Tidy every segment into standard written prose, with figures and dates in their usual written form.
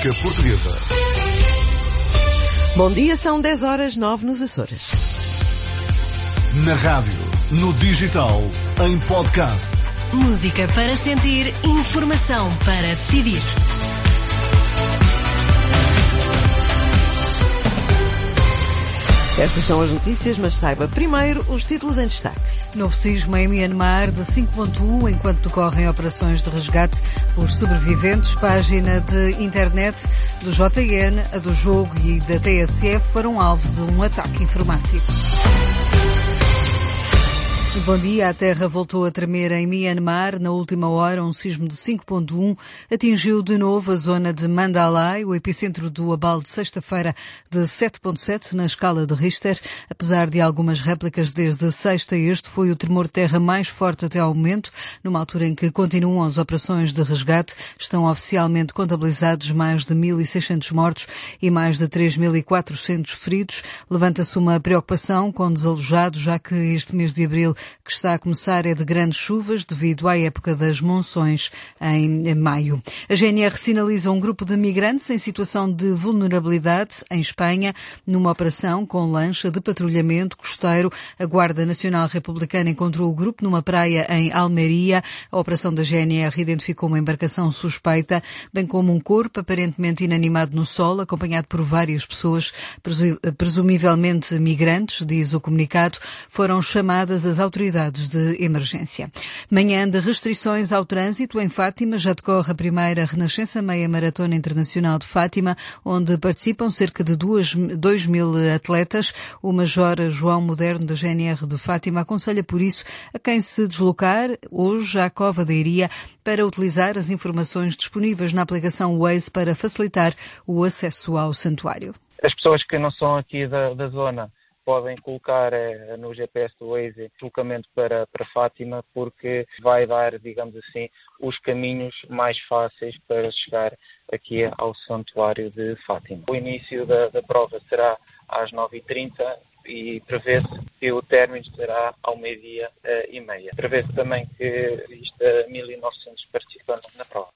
música portuguesa. Bom dia, são 10h09 nos Açores. Na rádio, no digital, em podcast. Música para sentir, informação para decidir. Estas são as notícias, mas saiba primeiro os títulos em destaque. Novo sismo em Myanmar de 5.1 enquanto decorrem operações de resgate por sobreviventes. Página de internet do JN, a do Jogo e da TSF foram alvo de um ataque informático. Bom dia. A terra voltou a tremer em Myanmar. Na última hora, um sismo de 5.1 atingiu de novo a zona de Mandalay, o epicentro do abalo de sexta-feira de 7.7 na escala de Richter. Apesar de algumas réplicas desde sexta, este foi o tremor de terra mais forte até ao momento. Numa altura em que continuam as operações de resgate, estão oficialmente contabilizados mais de 1.600 mortos e mais de 3.400 feridos. Levanta-se uma preocupação com desalojados, já que este mês de abril que está a começar é de grandes chuvas devido à época das monções em maio. A GNR sinaliza um grupo de migrantes em situação de vulnerabilidade em Espanha, numa operação com lancha de patrulhamento costeiro. A Guarda Nacional Republicana encontrou o grupo numa praia em Almeria. A operação da GNR identificou uma embarcação suspeita, bem como um corpo aparentemente inanimado no solo, acompanhado por várias pessoas, presumivelmente migrantes, diz o comunicado. Foram chamadas as autoridades de emergência. Manhã de restrições ao trânsito em Fátima. Já decorre a primeira Renascença Meia Maratona Internacional de Fátima, onde participam cerca de 2.000 atletas. O Major João Moderno da GNR de Fátima aconselha, por isso, a quem se deslocar hoje à Cova da Iria para utilizar as informações disponíveis na aplicação Waze para facilitar o acesso ao santuário. As pessoas que não são aqui da zona podem colocar no GPS do Waze deslocamento para Fátima, porque vai dar, digamos assim, os caminhos mais fáceis para chegar aqui ao Santuário de Fátima. O início da prova será às 9h30 e prevê-se que o término será ao 12h30. Prevê-se também que exista 1.900 participantes na prova.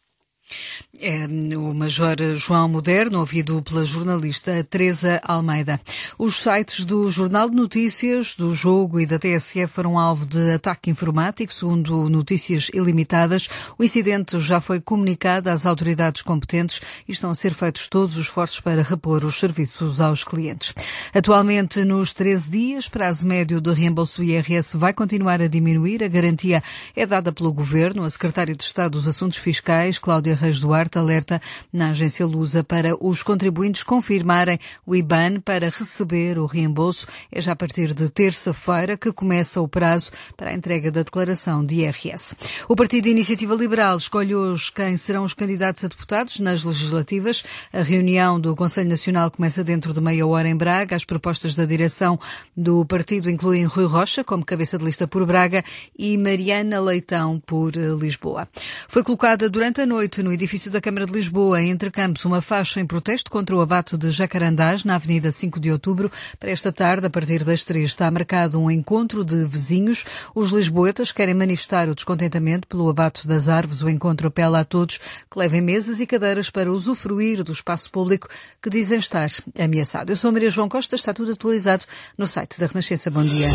É o Major João Moderno, ouvido pela jornalista Teresa Almeida. Os sites do Jornal de Notícias, do Jogo e da TSF foram alvo de ataque informático, segundo Notícias Ilimitadas. O incidente já foi comunicado às autoridades competentes e estão a ser feitos todos os esforços para repor os serviços aos clientes. Atualmente, nos 13 dias, prazo médio de reembolso do IRS vai continuar a diminuir. A garantia é dada pelo Governo. A Secretária de Estado dos Assuntos Fiscais, Cláudia Reis Duarte, alerta na agência Lusa para os contribuintes confirmarem o IBAN para receber o reembolso. É já a partir de terça-feira que começa o prazo para a entrega da declaração de IRS. O Partido Iniciativa Liberal escolhe hoje quem serão os candidatos a deputados nas legislativas. A reunião do Conselho Nacional começa dentro de meia hora em Braga. As propostas da direção do partido incluem Rui Rocha como cabeça de lista por Braga e Mariana Leitão por Lisboa. Foi colocada durante a noite no edifício da Câmara de Lisboa, entre campos, uma faixa em protesto contra o abate de jacarandás na Avenida 5 de Outubro. Para esta tarde, a partir das 3, está marcado um encontro de vizinhos. Os lisboetas querem manifestar o descontentamento pelo abate das árvores. O encontro apela a todos que levem mesas e cadeiras para usufruir do espaço público que dizem estar ameaçado. Eu sou a Maria João Costa, está tudo atualizado no site da Renascença. Bom dia.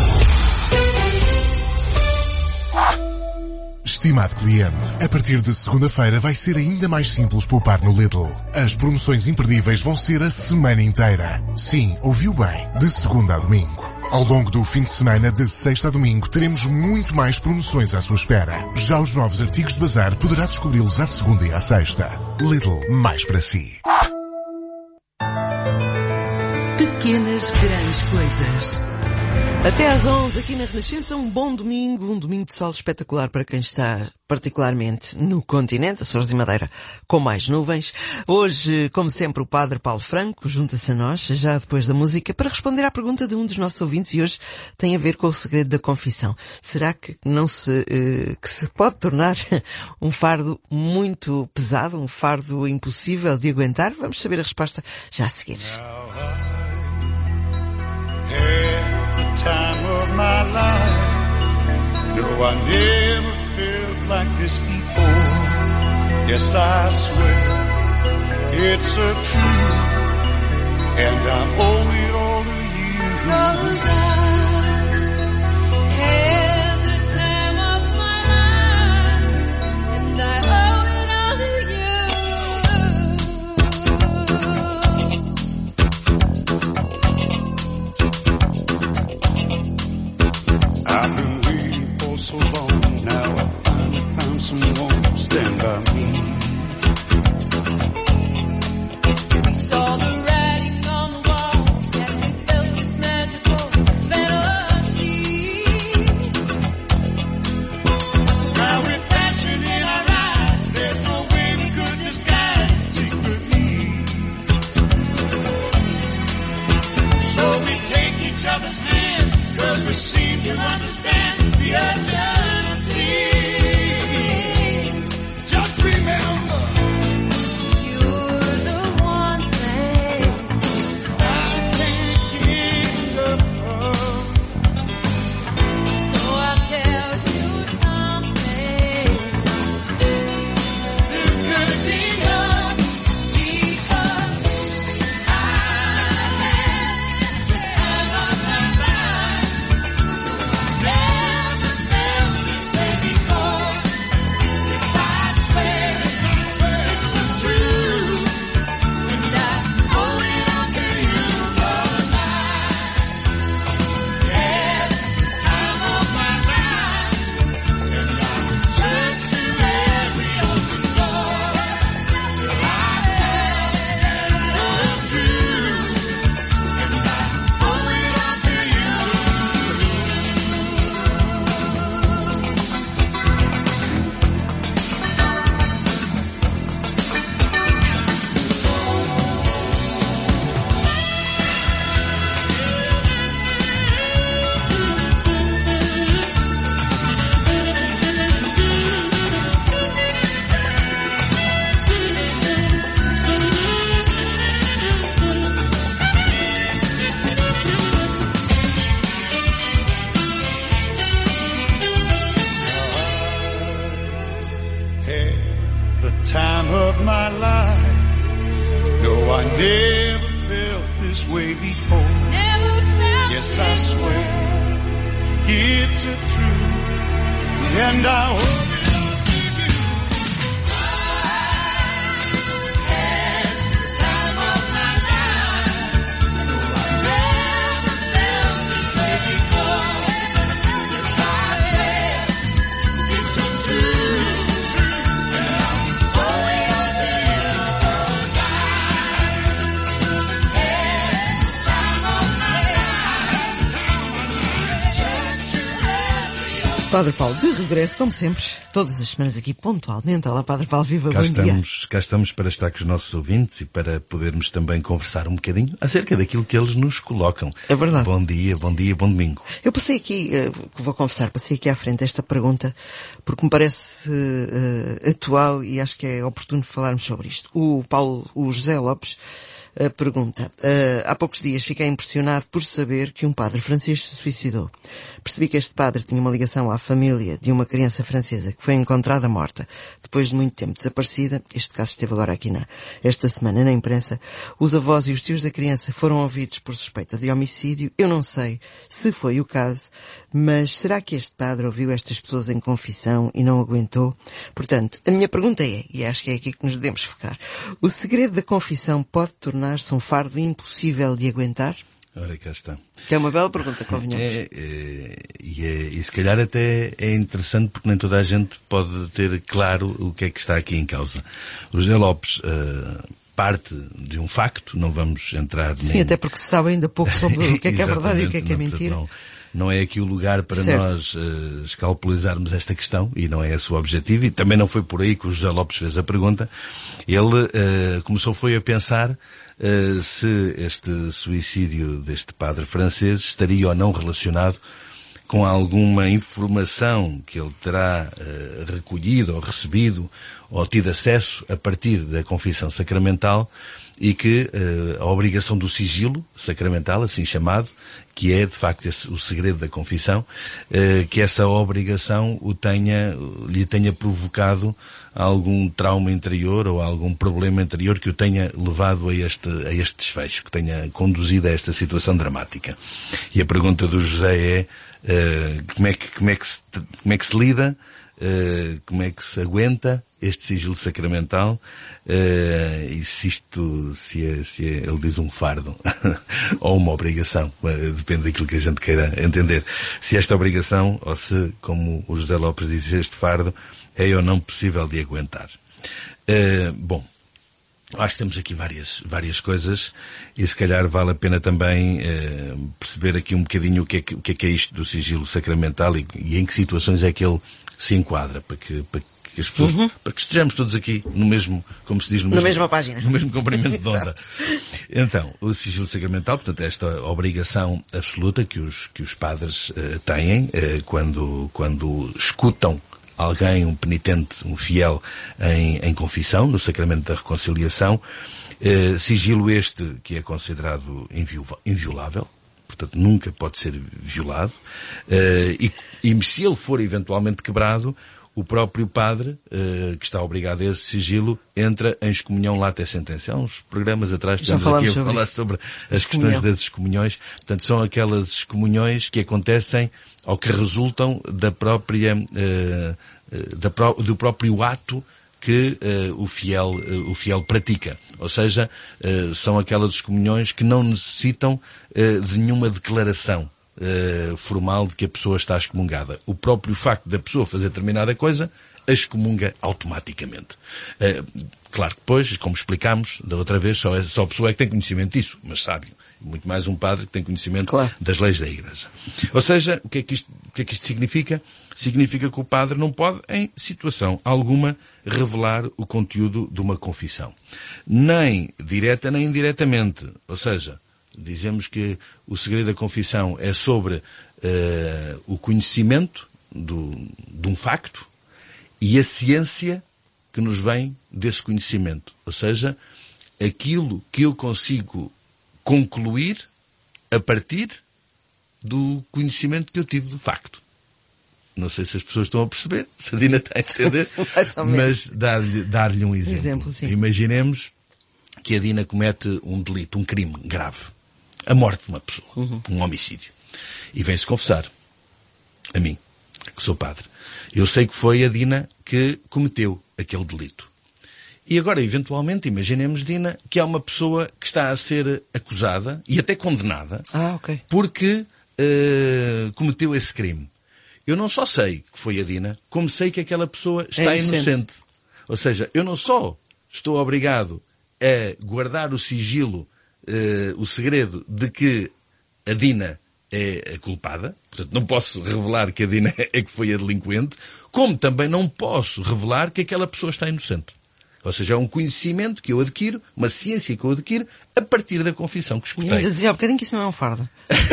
Estimado cliente, a partir de segunda-feira vai ser ainda mais simples poupar no Lidl. As promoções imperdíveis vão ser a semana inteira. Sim, ouviu bem, de segunda a domingo. Ao longo do fim de semana, de sexta a domingo, teremos muito mais promoções à sua espera. Já os novos artigos de bazar poderá descobri-los à segunda e à sexta. Lidl, mais para si. Pequenas grandes coisas. Até às 11 aqui na Renascença, um bom domingo, um domingo de sol espetacular para quem está particularmente no continente, Açores e Madeira, com mais nuvens. Hoje, como sempre, o Padre Paulo Franco junta-se a nós, já depois da música, para responder à pergunta de um dos nossos ouvintes, e hoje tem a ver com o segredo da confissão. Será que se pode tornar um fardo muito pesado, um fardo impossível de aguentar? Vamos saber a resposta já a seguir. Time of my life, no, I never felt like this before. Yes, I swear It's a truth, and I owe it all to you. 'Cause I had the time of my life, and I owe it all to you. I've been waiting for so long, now I finally found someone to stand by me. We seem to understand the urgency. Just remember, you're the one thing I can't get enough of. So I'll tell you something. This could be love, because I had the time of my life. Padre Paulo, de regresso, como sempre, todas as semanas aqui pontualmente. Olá, Padre Paulo, viva, bom dia. Cá estamos para estar com os nossos ouvintes e para podermos também conversar um bocadinho acerca daquilo que eles nos colocam. É verdade. Bom dia, bom domingo. Eu passei aqui, vou confessar, passei aqui à frente esta pergunta porque me parece atual e acho que é oportuno falarmos sobre isto. O José Lopes pergunta: há poucos dias fiquei impressionado por saber que um padre francês se suicidou. Percebi que este padre tinha uma ligação à família de uma criança francesa que foi encontrada morta depois de muito tempo desaparecida. Este caso esteve agora aqui esta semana na imprensa. Os avós e os tios da criança foram ouvidos por suspeita de homicídio. Eu não sei se foi o caso, mas será que este padre ouviu estas pessoas em confissão e não aguentou? Portanto, a minha pergunta é, e acho que é aqui que nos devemos focar: o segredo da confissão pode tornar-se um fardo impossível de aguentar? Ora, cá está. Que é uma bela pergunta, convenhamos. E se calhar até é interessante porque nem toda a gente pode ter claro o que é que está aqui em causa. O José Lopes parte de um facto, não vamos entrar... Sim, até porque se sabe ainda pouco sobre o que é verdade e o que é mentira. Não é aqui o lugar para nós escalpelizarmos esta questão, e não é esse o objetivo, e também não foi por aí que o José Lopes fez a pergunta. Ele foi a pensar se este suicídio deste padre francês estaria ou não relacionado com alguma informação que ele terá recolhido ou recebido ou tido acesso a partir da confissão sacramental, e que a obrigação do sigilo sacramental, assim chamado, que é de facto o segredo da confissão, que essa obrigação lhe tenha provocado algum trauma interior ou algum problema interior que o tenha levado a este desfecho, que tenha conduzido a esta situação dramática. E a pergunta do José é como é que se lida, como é que se aguenta este sigilo sacramental, e se ele diz um fardo ou uma obrigação, depende daquilo que a gente queira entender. Se esta obrigação, ou se, como o José Lopes diz, este fardo é ou não possível de aguentar. Bom, acho que temos aqui várias coisas, e se calhar vale a pena também perceber aqui um bocadinho o que é isto do sigilo sacramental e em que situações é que ele se enquadra, para que as pessoas, para que estejamos todos aqui no mesmo, como se diz, na mesma página, no mesmo comprimento de onda. Então, o sigilo sacramental, portanto, é esta obrigação absoluta que os padres têm quando escutam alguém, um penitente, um fiel em confissão, no sacramento da reconciliação, sigilo este que é considerado inviolável, portanto nunca pode ser violado, e se ele for eventualmente quebrado, o próprio padre, que está obrigado a esse sigilo, entra em excomunhão lata sentença. Há uns programas atrás estamos aqui a falar sobre as questões das excomunhões. Portanto, são aquelas excomunhões que acontecem ou que resultam do próprio ato que o fiel pratica. Ou seja, são aquelas excomunhões que não necessitam de nenhuma declaração formal de que a pessoa está excomungada. O próprio facto da pessoa fazer determinada coisa a excomunga automaticamente. Claro que depois, como explicámos da outra vez, só a pessoa é que tem conhecimento disso, mas sabe. Muito mais um padre que tem conhecimento das leis da Igreja. Ou seja, o que é que isto significa? Significa que o padre não pode, em situação alguma, revelar o conteúdo de uma confissão. Nem direta nem indiretamente. Ou seja, dizemos que o segredo da confissão é sobre o conhecimento de um facto e a ciência que nos vem desse conhecimento. Ou seja, aquilo que eu consigo concluir a partir do conhecimento que eu tive do facto. Não sei se as pessoas estão a perceber, se a Dina está a entender, mas dar-lhe um exemplo. Imaginemos que a Dina comete um delito, um crime grave. A morte de uma pessoa. Um homicídio. E vem-se confessar. A mim, que sou padre. Eu sei que foi a Dina que cometeu aquele delito. E agora, eventualmente, imaginemos, Dina, que há uma pessoa que está a ser acusada e até condenada porque cometeu esse crime. Eu não só sei que foi a Dina, como sei que aquela pessoa está inocente. Ou seja, eu não só estou obrigado a guardar o sigilo, o segredo de que a Dina é a culpada, portanto não posso revelar que a Dina é que foi a delinquente, como também não posso revelar que aquela pessoa está inocente. Ou seja, é um conhecimento que eu adquiro, uma ciência que eu adquiro, a partir da confissão que escutei. Eu dizia há bocadinho que isso não é um fardo.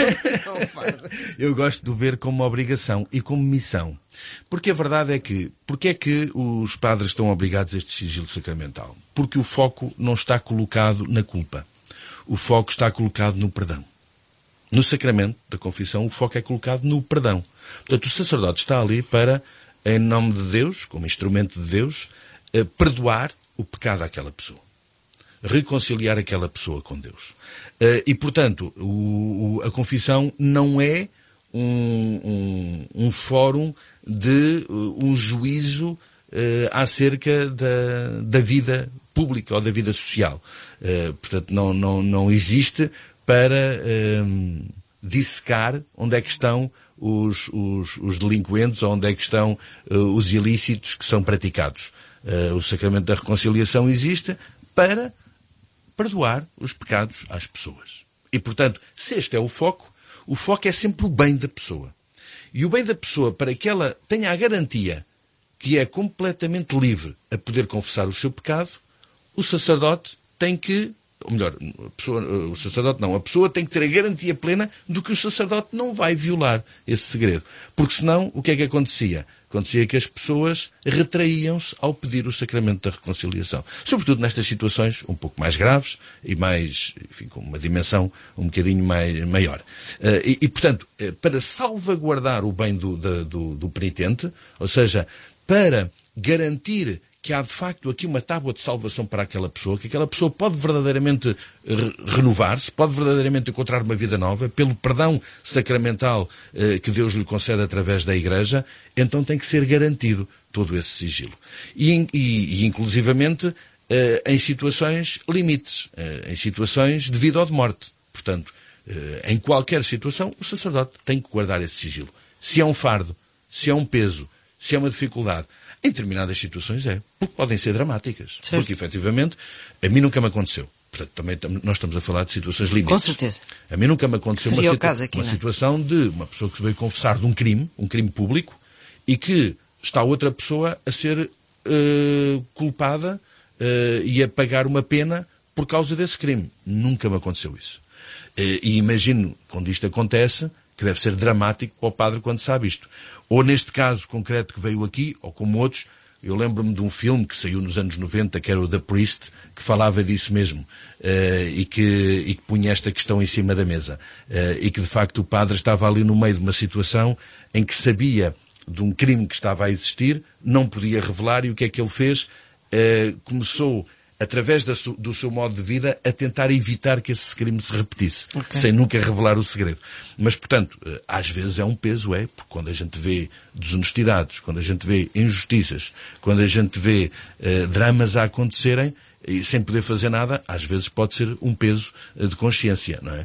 Eu gosto de ver como obrigação e como missão. Porque a verdade é que, porque é que os padres estão obrigados a este sigilo sacramental? Porque o foco não está colocado na culpa. O foco está colocado no perdão. No sacramento da confissão, o foco é colocado no perdão. Portanto, o sacerdote está ali para, em nome de Deus, como instrumento de Deus, perdoar o pecado àquela pessoa. Reconciliar aquela pessoa com Deus. E, portanto, a confissão não é um fórum de um juízo acerca da vida pública ou da vida social. Portanto, não existe para dissecar onde é que estão os delinquentes ou onde é que estão os ilícitos que são praticados. O sacramento da reconciliação existe para perdoar os pecados às pessoas. E, portanto, se este é o foco é sempre o bem da pessoa. E o bem da pessoa, para que ela tenha a garantia que é completamente livre a poder confessar o seu pecado, o sacerdote tem que ou melhor, o sacerdote não, a pessoa tem que ter a garantia plena de que o sacerdote não vai violar esse segredo. Porque senão, o que é que acontecia? Acontecia que as pessoas retraíam-se ao pedir o sacramento da reconciliação. Sobretudo nestas situações um pouco mais graves e mais, enfim, com uma dimensão um bocadinho maior. Portanto, para salvaguardar o bem do penitente, ou seja, para garantir que há de facto aqui uma tábua de salvação para aquela pessoa, que aquela pessoa pode verdadeiramente renovar-se, pode verdadeiramente encontrar uma vida nova, pelo perdão sacramental que Deus lhe concede através da Igreja, então tem que ser garantido todo esse sigilo. E inclusivamente em situações limites, em situações de vida ou de morte. Portanto, em qualquer situação, o sacerdote tem que guardar esse sigilo. Se é um fardo, se é um peso, se é uma dificuldade, em determinadas situações porque podem ser dramáticas. Certo. Porque, efetivamente, a mim nunca me aconteceu. Portanto, também nós estamos a falar de situações limites. Com certeza. A mim nunca me aconteceu uma situação de uma pessoa que se veio confessar de um crime público, e que está outra pessoa a ser culpada e a pagar uma pena por causa desse crime. Nunca me aconteceu isso. E imagino, quando isto acontece, que deve ser dramático para o padre quando sabe isto. Ou neste caso concreto que veio aqui, ou como outros, eu lembro-me de um filme que saiu nos anos 90, que era o The Priest, que falava disso mesmo, e que punha esta questão em cima da mesa. E que de facto o padre estava ali no meio de uma situação em que sabia de um crime que estava a existir, não podia revelar, e o que é que ele fez? Começou, através do seu modo de vida, a tentar evitar que esse crime se repetisse, sem nunca revelar o segredo. Mas, portanto, às vezes é um peso, porque quando a gente vê desonestidades, quando a gente vê injustiças, quando a gente vê dramas a acontecerem, e sem poder fazer nada, às vezes pode ser um peso de consciência, não é?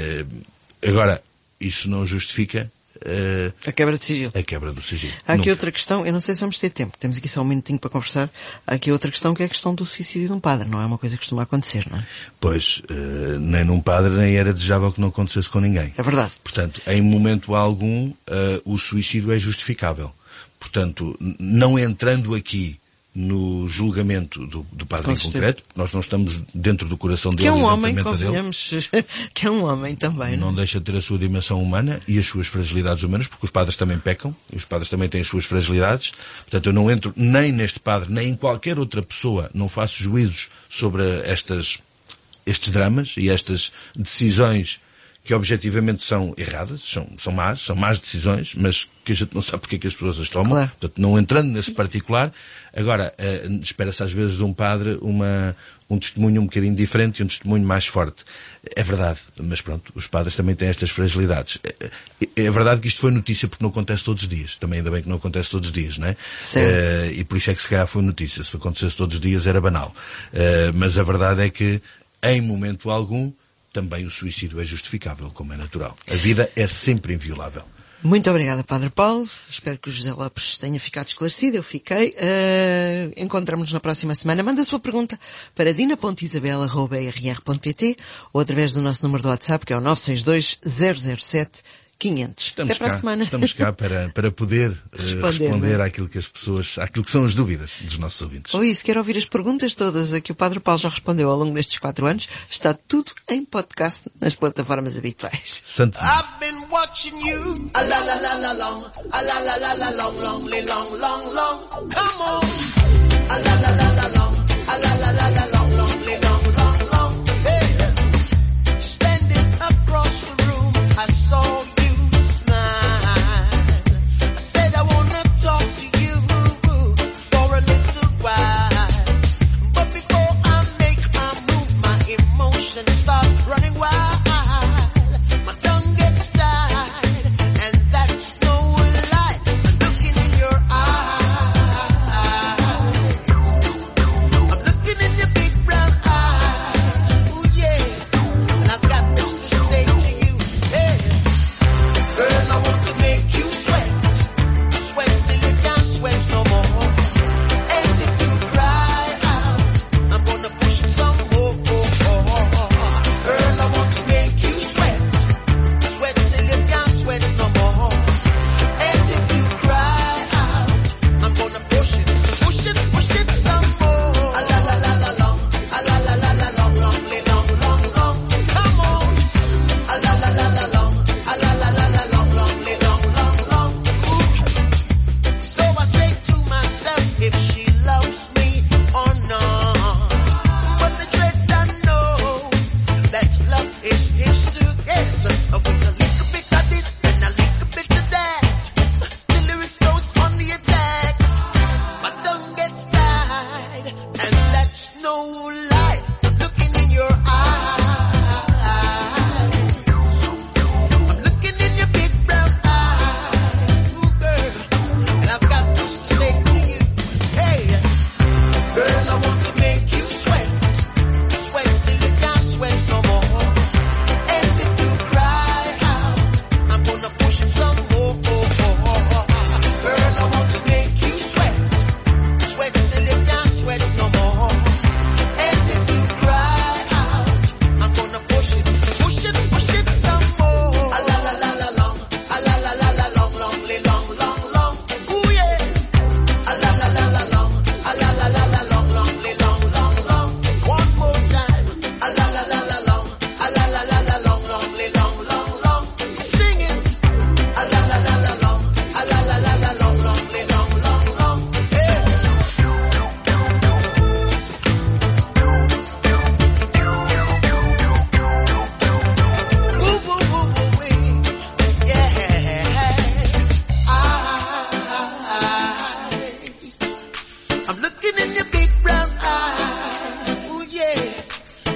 Agora, isso não justifica a quebra de sigilo. A quebra do sigilo. Há aqui outra questão, eu não sei se vamos ter tempo, temos aqui só um minutinho para conversar. Há aqui outra questão, que é a questão do suicídio de um padre. Não é uma coisa que costuma acontecer, não é? Pois, nem num padre nem era desejável que não acontecesse com ninguém. É verdade. Portanto, em momento algum, o suicídio é justificável. Portanto, não entrando aqui no julgamento do padre em concreto, nós não estamos dentro do coração dele, que é um homem, convenhamos, que é um homem também. Não deixa de ter a sua dimensão humana e as suas fragilidades humanas, porque os padres também pecam, e os padres também têm as suas fragilidades. Portanto, eu não entro nem neste padre, nem em qualquer outra pessoa, não faço juízos sobre estes dramas e estas decisões que objetivamente são erradas, são más decisões, mas que a gente não sabe porque é que as pessoas as tomam. Claro. Portanto, não entrando nesse particular. Agora, espera-se às vezes de um padre um testemunho um bocadinho diferente e um testemunho mais forte. É verdade, mas pronto, os padres também têm estas fragilidades. É verdade que isto foi notícia porque não acontece todos os dias. Também ainda bem que não acontece todos os dias, não é? Certo. E por isso é que se calhar foi notícia. Se acontecesse todos os dias era banal. Mas a verdade é que, em momento algum, também o suicídio é justificável, como é natural. A vida é sempre inviolável. Muito obrigada, Padre Paulo. Espero que o José Lopes tenha ficado esclarecido. Eu fiquei. Encontramos-nos na próxima semana. Manda a sua pergunta para dina.isabel@rr.pt ou através do nosso número do WhatsApp, que é o 962 007 500. Até para a semana. Estamos cá para poder responder àquilo que são as dúvidas dos nossos ouvintes. Ou isso, quero ouvir as perguntas todas a que o Padre Paulo já respondeu ao longo destes 4 anos. Está tudo em podcast nas plataformas habituais. Santo I've been watching you, a la la la la long, a la la la la long, long, long, long, long. Come on, a la la la la long, a la la la la long, long, long, long, long. Hey, standing across the room, I saw you. Make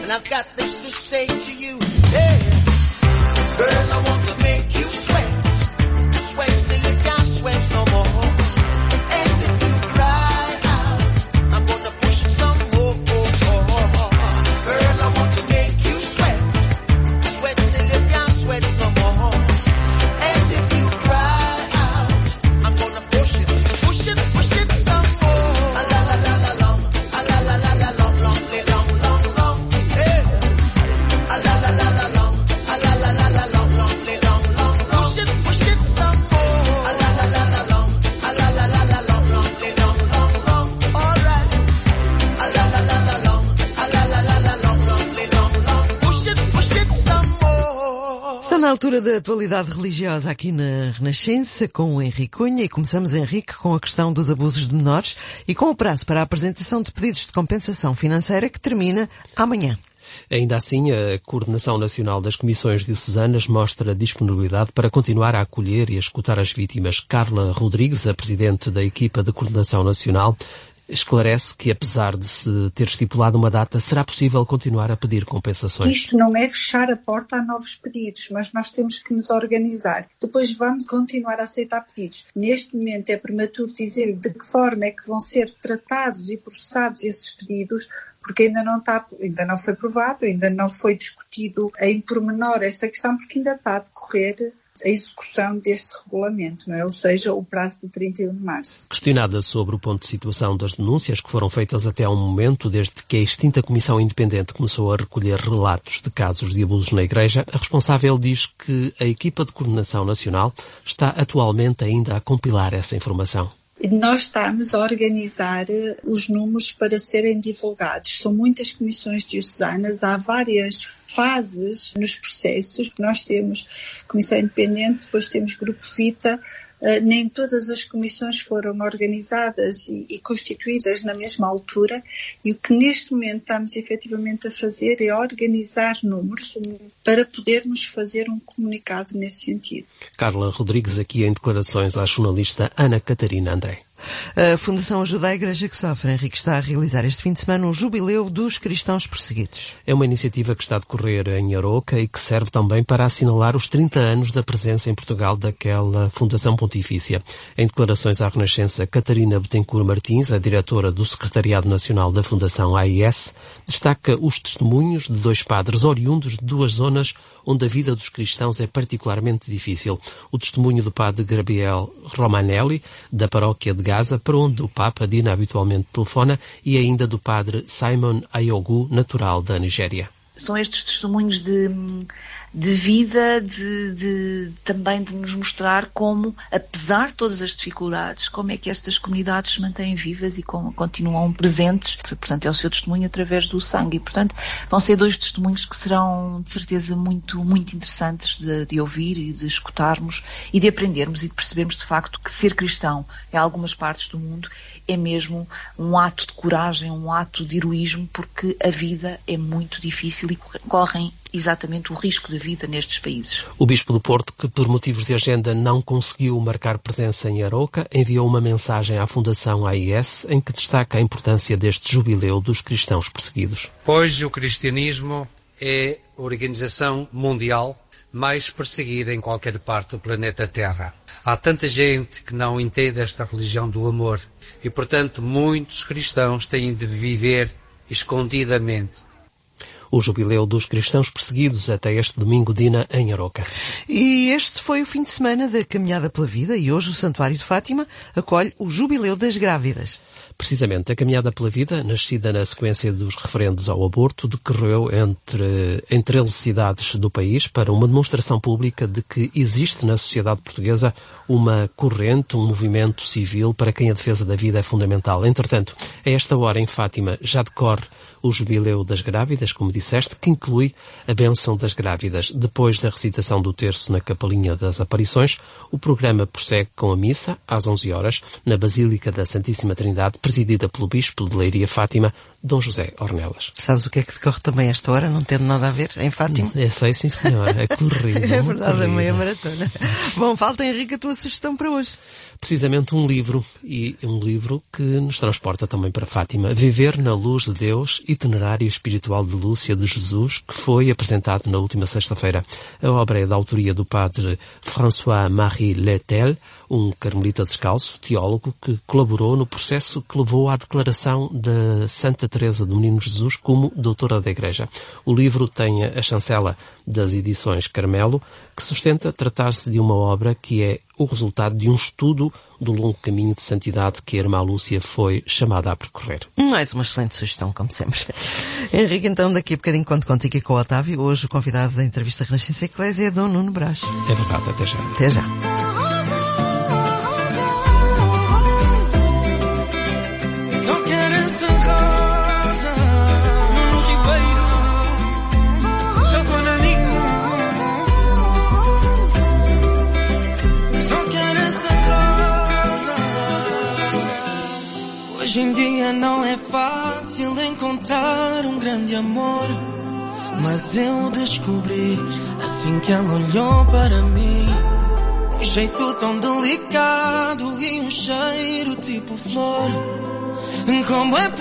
And I've got this to say to you, yeah. Girl, I want to make you sweat. Sweat till you can't sweat no more. And if you cry out, I'm gonna push it some more. Girl, I want to make you sweat. Sweat till you can't sweat no more. And if you cry out, I'm gonna push it some more. A la la la la long, a la la la la long, long, hey. A la la la la long, a la la la la long, long. Push it some more. A la la la la long, a la la la la long, long. Alright. A la la la la long, a la la la la long. Push it some more. Está na altura da atualidade religiosa aqui na Renascença com o Henrique Cunha e começamos, Henrique, com a questão dos abusos de menores e com o prazo para a apresentação de pedidos de compensação financeira que termina amanhã. Ainda assim, a Coordenação Nacional das Comissões Diocesanas mostra disponibilidade para continuar a acolher e a escutar as vítimas. Carla Rodrigues, a presidente da equipa de Coordenação Nacional, esclarece que, apesar de se ter estipulado uma data, será possível continuar a pedir compensações. Isto não é fechar a porta a novos pedidos, mas nós temos que nos organizar. Depois vamos continuar a aceitar pedidos. Neste momento é prematuro dizer de que forma é que vão ser tratados e processados esses pedidos, porque ainda não foi provado, ainda não foi discutido em pormenor essa questão, porque ainda está a decorrer a execução deste regulamento, não é? Ou seja, o prazo de 31 de março. Questionada sobre o ponto de situação das denúncias que foram feitas até ao momento, desde que a extinta Comissão Independente começou a recolher relatos de casos de abusos na Igreja, a responsável diz que a equipa de coordenação nacional está atualmente ainda a compilar essa informação. Nós estamos a organizar os números para serem divulgados. São muitas comissões diocesanas, há várias fases nos processos. Nós temos Comissão Independente, depois temos Grupo Vita. Nem todas as comissões foram organizadas e constituídas na mesma altura, e o que neste momento estamos efetivamente a fazer é organizar números para podermos fazer um comunicado nesse sentido. Carla Rodrigues, aqui em declarações à jornalista Ana Catarina André. A Fundação Ajuda a Igreja que Sofre, Henrique, está a realizar este fim de semana o Jubileu dos Cristãos Perseguidos. É uma iniciativa que está a decorrer em Aroca e que serve também para assinalar os 30 anos da presença em Portugal daquela Fundação Pontifícia. Em declarações à Renascença, Catarina Betancourt Martins, a diretora do Secretariado Nacional da Fundação AIS, destaca os testemunhos de 2 padres oriundos de 2 zonas onde a vida dos cristãos é particularmente difícil. O testemunho do padre Gabriel Romanelli, da paróquia de Gaza, para onde o Papa Dina habitualmente telefona, e ainda do padre Simon Ayogu, natural da Nigéria. São estes testemunhos de vida, também de nos mostrar como, apesar de todas as dificuldades, como é que estas comunidades se mantêm vivas e como continuam presentes. Portanto, é o seu testemunho através do sangue. E, portanto, vão ser 2 testemunhos que serão, de certeza, muito, muito interessantes de ouvir e de escutarmos e de aprendermos e de percebermos, de facto, que ser cristão em algumas partes do mundo é mesmo um ato de coragem, um ato de heroísmo, porque a vida é muito difícil e correm exatamente o risco da vida nestes países. O Bispo do Porto, que por motivos de agenda não conseguiu marcar presença em Aroca, enviou uma mensagem à Fundação AIS em que destaca a importância deste jubileu dos cristãos perseguidos. Hoje o cristianismo é a organização mundial mais perseguida em qualquer parte do planeta Terra. Há tanta gente que não entende esta religião do amor e, portanto, muitos cristãos têm de viver escondidamente. O Jubileu dos Cristãos Perseguidos até este domingo, Dina, em Aroca. E este foi o fim de semana da Caminhada pela Vida e hoje o Santuário de Fátima acolhe o Jubileu das Grávidas. Precisamente, a Caminhada pela Vida, nascida na sequência dos referendos ao aborto, decorreu em 13 cidades do país para uma demonstração pública de que existe na sociedade portuguesa uma corrente, um movimento civil para quem a defesa da vida é fundamental. Entretanto, a esta hora em Fátima já decorre o Jubileu das Grávidas, como disseste, que inclui a bênção das grávidas. Depois da recitação do terço na Capelinha das Aparições, o programa prossegue com a missa, às 11 horas, na Basílica da Santíssima Trindade, presidida pelo Bispo de Leiria Fátima, Dom José Ornelas. Sabes o que é que decorre também esta hora, não tendo nada a ver, em Fátima? Eu sei, sim senhora, é corrido. É verdade, a meia maratona. Bom, falta, Henrique, a tua sugestão para hoje. Precisamente um livro, e um livro que nos transporta também para Fátima. Viver na Luz de Deus, Itinerário Espiritual de Lúcia de Jesus, que foi apresentado na última sexta-feira. A obra é da autoria do padre François-Marie Letel, um carmelita descalço, teólogo, que colaborou no processo que levou à declaração da Santa Teresa do Menino Jesus como doutora da Igreja. O livro tem a chancela das edições Carmelo, que sustenta tratar-se de uma obra que é o resultado de um estudo do longo caminho de santidade que a irmã Lúcia foi chamada a percorrer. Mais uma excelente sugestão, como sempre. Henrique, então, daqui a bocadinho conto contigo e com o Otávio. Hoje o convidado da entrevista Renascença Eclésia é Dom Nuno Brás. É verdade, até já. Até já. Hoje em dia não é fácil encontrar um grande amor, mas eu descobri assim que ela olhou para mim, um jeito tão delicado e um cheiro tipo flor. Como é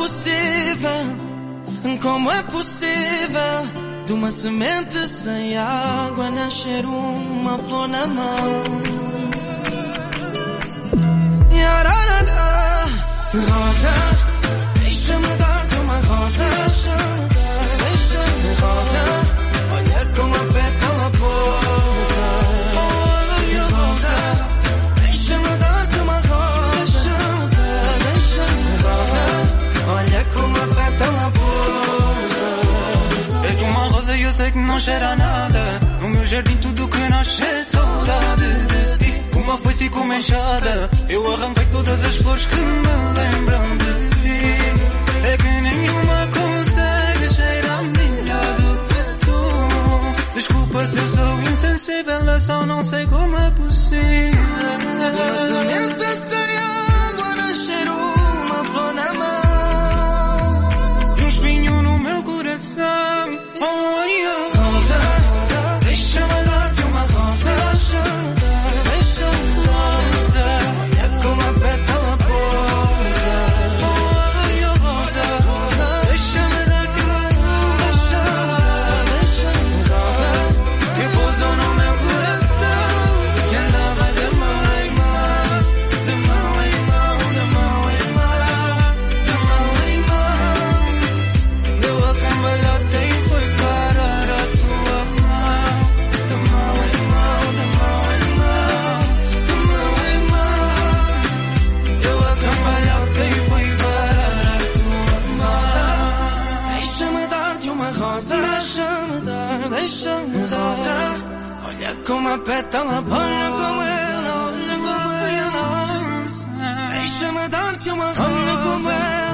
possível de uma semente sem água nascer uma flor na mão? Rosa, deixa-me dar-te uma rosa. Deixa-me rosa, olha como a pétala pousa. Rosa, deixa-me dar-te uma rosa. Deixa-me rosa, olha como a pétala pousa. É como a rosa e eu sei que não cheira a nada. No meu jardim tudo que nasce é saudade de ti. Uma foice e com uma enxada, eu arranquei todas as flores que me lembram de ti. É que nenhuma consegue cheirar melhor do que tu. Desculpa se eu sou insensível, eu só não sei como é possível. Uma semente sem água nascer uma flor na mão, e um espinho no meu coração. Rosa, deixa-me dar-te uma rosa. Como a pétala, olha como ela, deixa-me dar-te uma rosa. Olha como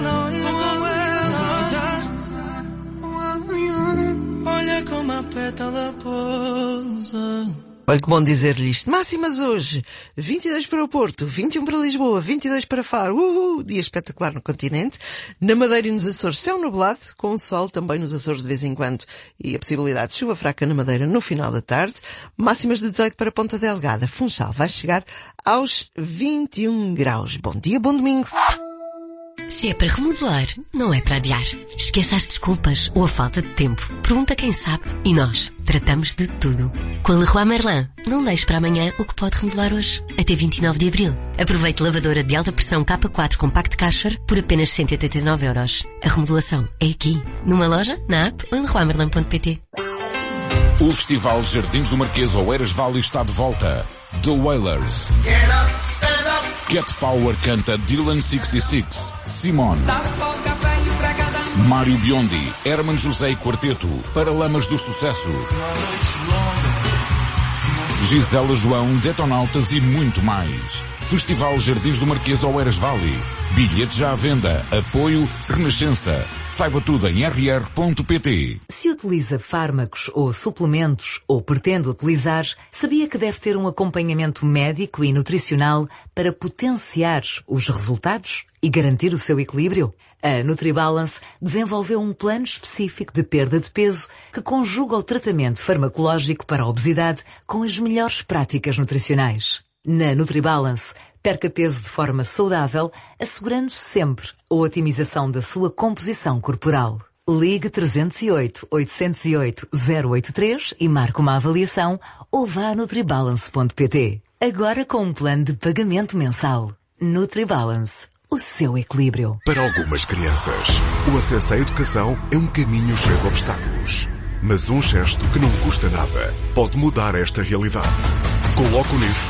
ela, olha como a pétala pousa. Olha que bom dizer-lhe isto. Máximas hoje, 22 para o Porto, 21 para Lisboa, 22 para Faro. Dia espetacular no continente. Na Madeira e nos Açores, céu nublado, com o sol também nos Açores de vez em quando e a possibilidade de chuva fraca na Madeira no final da tarde. Máximas de 18 para Ponta Delgada. Funchal vai chegar aos 21 graus. Bom dia, bom domingo. Se é para remodelar, não é para adiar. Esqueça as desculpas ou a falta de tempo. Pergunta quem sabe e nós tratamos de tudo. Com a Leroy Merlin, não deixe para amanhã o que pode remodelar hoje. Até 29 de abril. Aproveite lavadora de alta pressão K4 Compact Kasher por apenas 189€. A remodelação é aqui. Numa loja, na app ou em leroymerlin.pt. O Festival Jardins do Marquês Oeiras Valley está de volta. The Wailers. Get Power canta Dylan 66, Simone. Mário Biondi, Herman José e Quarteto, Paralamas do Sucesso. Gisela João, Detonautas e muito mais. Festival Jardins do Marquês Oeiras Valley. Bilhetes já à venda. Apoio Renascença. Saiba tudo em rr.pt. Se utiliza fármacos ou suplementos ou pretende utilizar, sabia que deve ter um acompanhamento médico e nutricional para potenciar os resultados e garantir o seu equilíbrio? A NutriBalance desenvolveu um plano específico de perda de peso que conjuga o tratamento farmacológico para a obesidade com as melhores práticas nutricionais. Na NutriBalance, perca peso de forma saudável, assegurando sempre a otimização da sua composição corporal. Ligue 308 808 083 e marque uma avaliação ou vá a nutribalance.pt. Agora com um plano de pagamento mensal. NutriBalance. O seu equilíbrio. Para algumas crianças, o acesso à educação é um caminho cheio de obstáculos. Mas um gesto que não custa nada pode mudar esta realidade. Coloque o NIF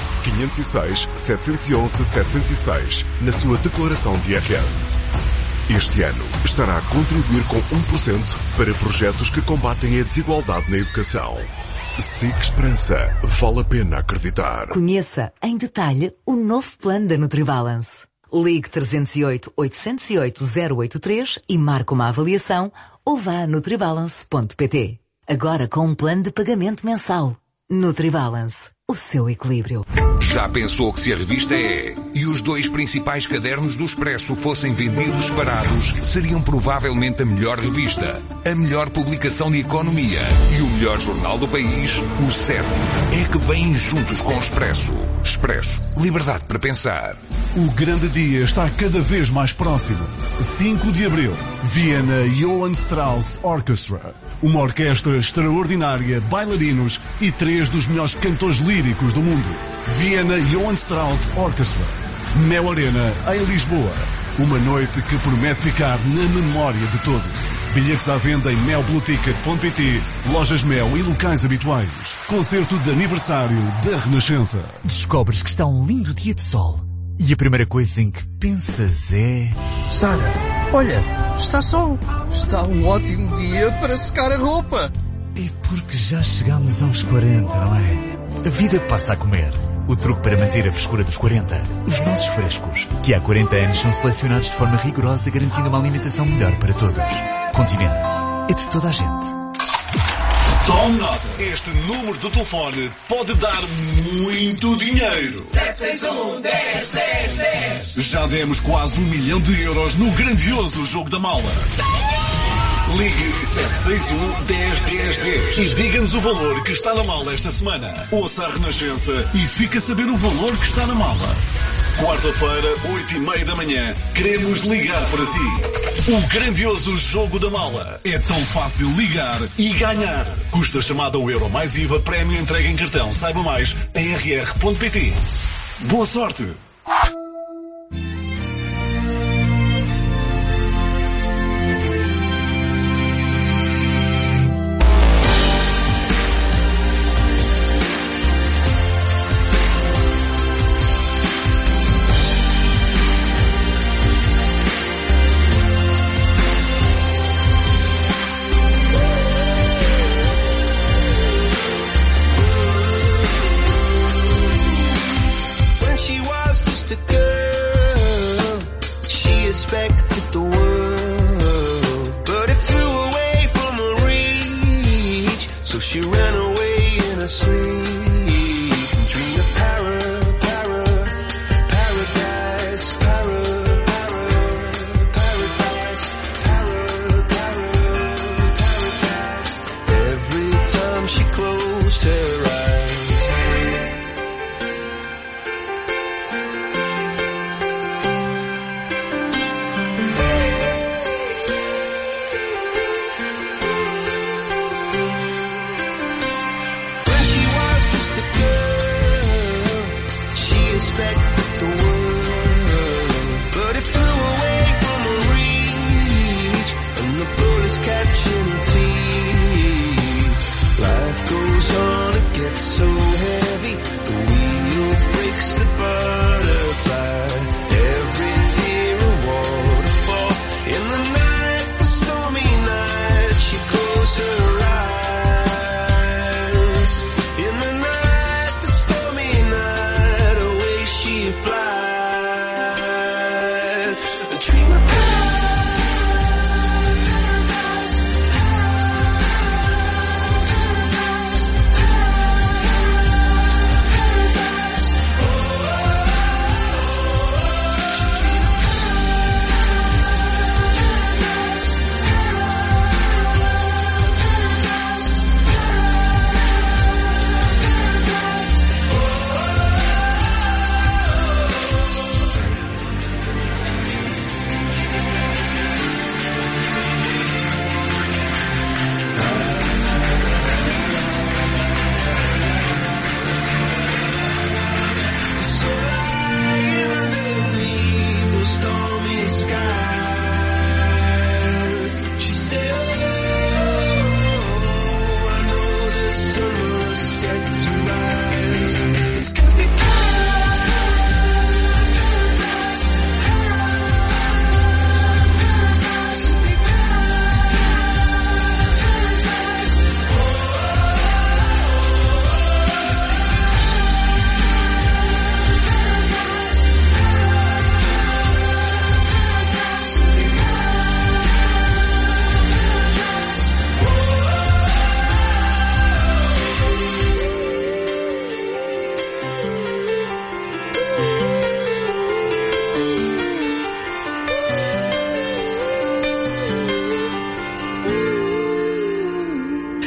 506-711-706 na sua declaração de IRS. Este ano estará a contribuir com 1% para projetos que combatem a desigualdade na educação. SIC Esperança. Vale a pena acreditar. Conheça em detalhe o novo plano da NutriBalance. Ligue 308 808 083 e marque uma avaliação ou vá a nutribalance.pt. Agora com um plano de pagamento mensal. NutriBalance. O seu equilíbrio. Já pensou que se a revista E e os 2 principais cadernos do Expresso fossem vendidos separados, seriam provavelmente a melhor revista, a melhor publicação de economia e o melhor jornal do país? O certo é que vêm juntos com o Expresso. Expresso. Liberdade para pensar. O grande dia está cada vez mais próximo. 5 de abril, Viena Johann Strauss Orchestra. Uma orquestra extraordinária, bailarinos e 3 dos melhores cantores líricos do mundo. Viena Johann Strauss Orchestra. Mel Arena, em Lisboa. Uma noite que promete ficar na memória de todos. Bilhetes à venda em melblueticket.pt, lojas Mel e locais habituais. Concerto de aniversário da Renascença. Descobres que está um lindo dia de sol. E a primeira coisa em que pensas é... Sara, olha, está sol. Está um ótimo dia para secar a roupa. É porque já chegamos aos 40, não é? A vida passa a comer. O truque para manter a frescura dos 40. Os nossos frescos, que há 40 anos são selecionados de forma rigorosa, garantindo uma alimentação melhor para todos. Continente. É de toda a gente. Tome nota. Este número do telefone pode dar muito dinheiro. 761-10-10-10. Já demos quase 1 milhão de euros no grandioso jogo da mala. Ligue 761-10-10-10 e diga-nos o valor que está na mala esta semana. Ouça a Renascença e fique a saber o valor que está na mala. Quarta-feira, 8h30 da manhã, queremos ligar para si. O grandioso jogo da mala. É tão fácil ligar e ganhar. Custa chamada €1 mais IVA, prémio entregue em cartão. Saiba mais em rr.pt. Boa sorte!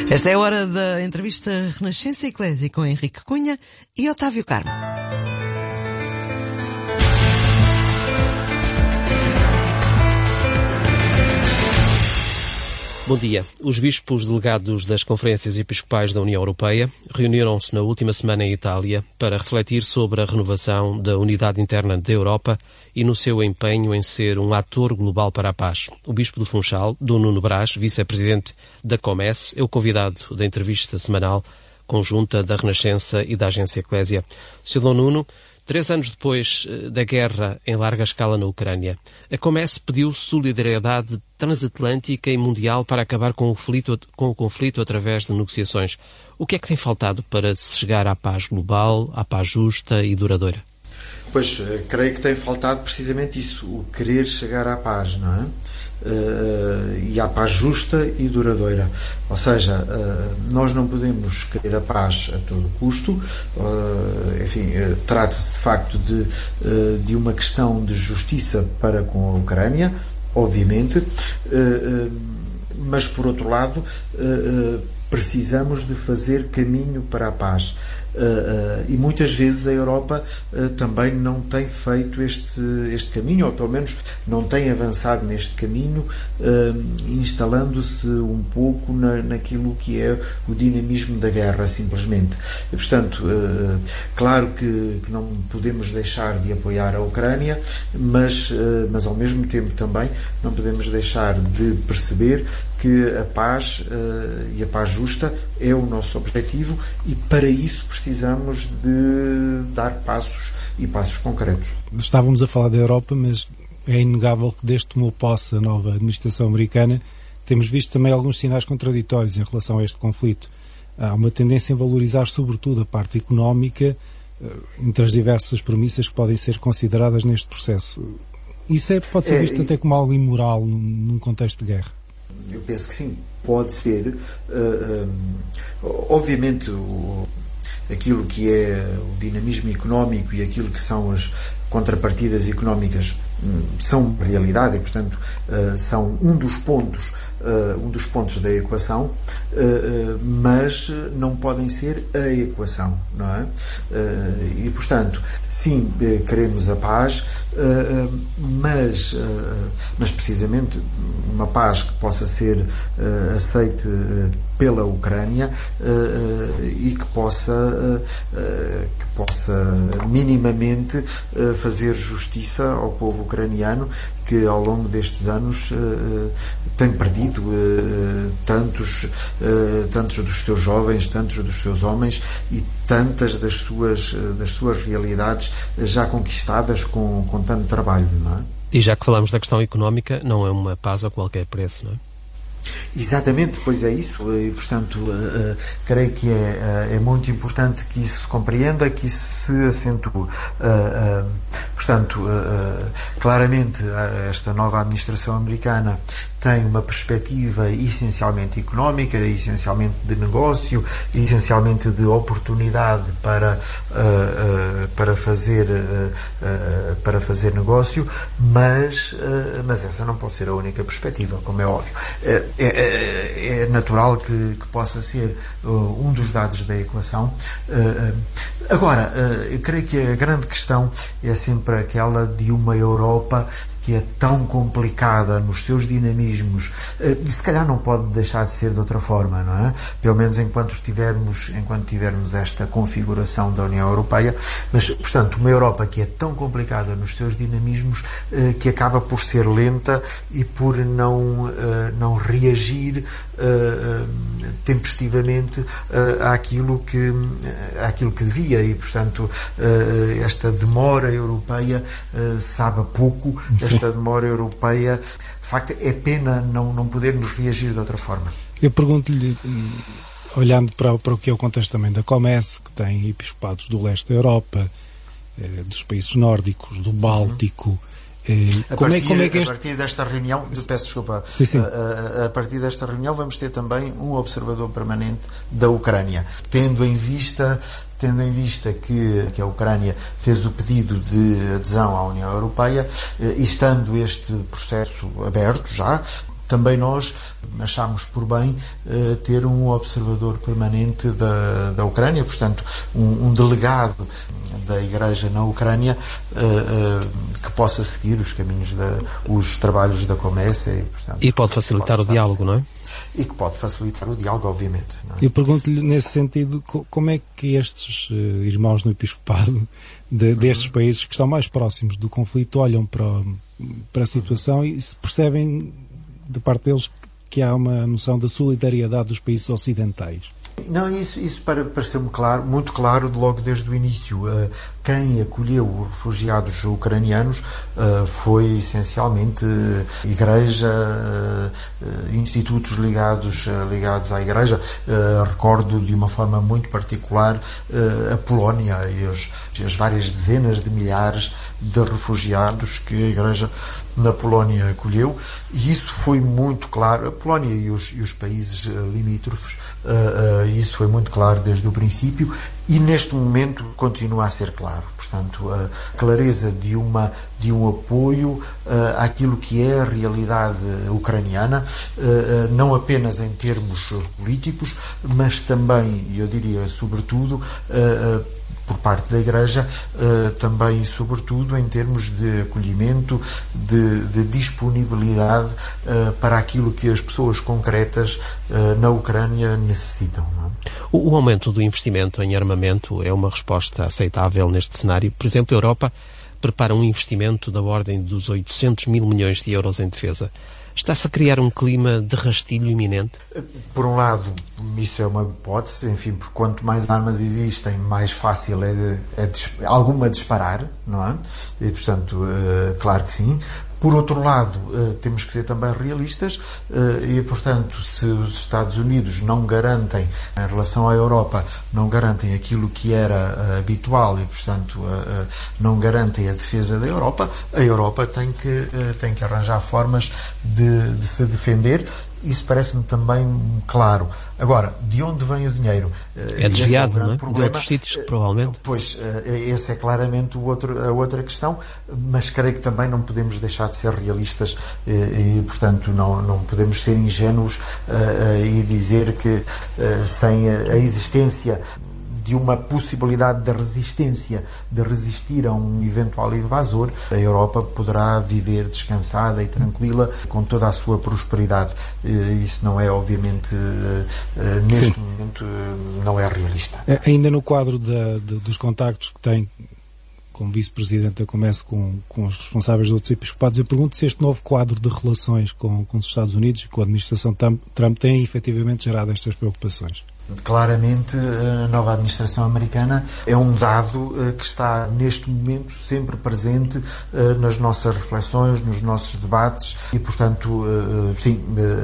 Esta é a hora da entrevista Renascença Eclésia com Henrique Cunha e Otávio Carmo. Bom dia. Os bispos delegados das Conferências Episcopais da União Europeia reuniram-se na última semana em Itália para refletir sobre a renovação da unidade interna da Europa e no seu empenho em ser um ator global para a paz. O bispo do Funchal, Dom Nuno Brás, vice-presidente da COMES, é o convidado da entrevista semanal conjunta da Renascença e da Agência Eclésia. Sr. Dom Nuno, 3 anos depois da guerra em larga escala na Ucrânia, a COMES pediu solidariedade transatlântica e mundial para acabar com o conflito através de negociações. O que é que tem faltado para se chegar à paz global, à paz justa e duradoura? Pois, creio que tem faltado precisamente isso, o querer chegar à paz, não é? E à paz justa e duradoura. Ou seja, nós não podemos querer a paz a todo custo. Enfim, trata-se de facto de uma questão de justiça para com a Ucrânia, obviamente, mas por outro lado precisamos de fazer caminho para a paz. E muitas vezes a Europa também não tem feito este caminho, ou pelo menos não tem avançado neste caminho, instalando-se um pouco naquilo que é o dinamismo da guerra, simplesmente. E, portanto, claro que não podemos deixar de apoiar a Ucrânia, mas ao mesmo tempo também não podemos deixar de perceber que a paz e a paz justa é o nosso objetivo, e para isso precisamos de dar passos concretos. Estávamos a falar da Europa, mas é inegável que desde que tomou posse a nova administração americana temos visto também alguns sinais contraditórios em relação a este conflito. Há uma tendência em valorizar sobretudo a parte económica entre as diversas premissas que podem ser consideradas neste processo. Isso pode ser visto até como algo imoral num contexto de guerra. Eu penso que sim, pode ser. Obviamente, aquilo que é o dinamismo económico e aquilo que são as contrapartidas económicas são realidade e, portanto, são um dos pontos da equação, mas não podem ser a equação, não é? E, portanto, sim, queremos a paz, mas precisamente uma paz que possa ser aceite pela Ucrânia e que possa minimamente fazer justiça ao povo ucraniano, que ao longo destes anos tem perdido tantos dos seus jovens, tantos dos seus homens e tantas das suas realidades já conquistadas com tanto trabalho, não é? E já que falamos da questão económica, não é uma paz a qualquer preço, não é? Exatamente, pois é isso, e portanto creio que é muito importante que isso se compreenda, que isso se acentue. Portanto, claramente esta nova administração americana tem uma perspectiva essencialmente económica, essencialmente de negócio, essencialmente de oportunidade para fazer negócio, mas essa não pode ser a única perspectiva, como é óbvio. É natural que possa ser um dos dados da equação. Agora, eu creio que a grande questão é sempre aquela de uma Europa que é tão complicada nos seus dinamismos, e se calhar não pode deixar de ser de outra forma, não é? Pelo menos enquanto tivermos esta configuração da União Europeia, mas, portanto, uma Europa que é tão complicada nos seus dinamismos que acaba por ser lenta e por não reagir tempestivamente àquilo que devia, e, portanto, esta demora europeia sabe a pouco. Esta demora europeia, de facto, é pena não podermos reagir de outra forma. Eu pergunto-lhe, olhando para o que é o contexto também da COMES, que tem episcopados do leste da Europa, dos países nórdicos, do Báltico, a partir desta reunião, peço desculpa, sim. A partir desta reunião vamos ter também um observador permanente da Ucrânia, tendo em vista que a Ucrânia fez o pedido de adesão à União Europeia, e estando este processo aberto já, também nós achámos por bem ter um observador permanente da Ucrânia, portanto, um delegado da Igreja na Ucrânia que possa seguir os caminhos, os trabalhos da Comessa. E pode facilitar o diálogo, não é? E que pode facilitar o diálogo, obviamente. Não é? Eu pergunto-lhe, nesse sentido, como é que estes irmãos no episcopado destes países que estão mais próximos do conflito olham para a situação e se percebem, de parte deles, que há uma noção da solidariedade dos países ocidentais? Não, isso pareceu-me muito claro logo desde o início. Quem acolheu os refugiados ucranianos foi essencialmente Igreja, institutos ligados à Igreja. Recordo de uma forma muito particular a Polónia e as várias dezenas de milhares de refugiados que a Igreja na Polónia acolheu, e isso foi muito claro. A Polónia e os países limítrofes, isso foi muito claro desde o princípio, e neste momento continua a ser claro. Portanto, a clareza de um apoio àquilo que é a realidade ucraniana, não apenas em termos políticos, mas também, eu diria, sobretudo, por parte da Igreja, também e sobretudo em termos de acolhimento, de disponibilidade para aquilo que as pessoas concretas na Ucrânia necessitam. Não é? O aumento do investimento em armamento é uma resposta aceitável neste cenário. Por exemplo, a Europa prepara um investimento da ordem dos 800 mil milhões de euros em defesa. Está-se a criar um clima de rastilho iminente? Por um lado, isso é uma hipótese, enfim, porque quanto mais armas existem, mais fácil é alguma disparar, não é? E, portanto, claro que sim. Por outro lado, temos que ser também realistas e, portanto, se os Estados Unidos não garantem, em relação à Europa, não garantem aquilo que era habitual e, portanto, não garantem a defesa da Europa, a Europa tem que arranjar formas de se defender. Isso parece-me também claro. Agora, de onde vem o dinheiro? É desviado, não é? De outros sítios, provavelmente. Pois, essa é claramente a outra questão, mas creio que também não podemos deixar de ser realistas e, portanto, não podemos ser ingênuos e dizer que sem a existência de uma possibilidade de resistência, de resistir a um eventual invasor, a Europa poderá viver descansada e tranquila com toda a sua prosperidade. Isso não é, obviamente, neste momento, não é realista. Ainda no quadro dos contactos que tem como vice-presidente da Comessa com os responsáveis de outros episcopados, eu pergunto se este novo quadro de relações com os Estados Unidos e com a administração Trump tem efetivamente gerado estas preocupações. Claramente, a nova administração americana é um dado que está, neste momento, sempre presente nas nossas reflexões, nos nossos debates e, portanto, sim,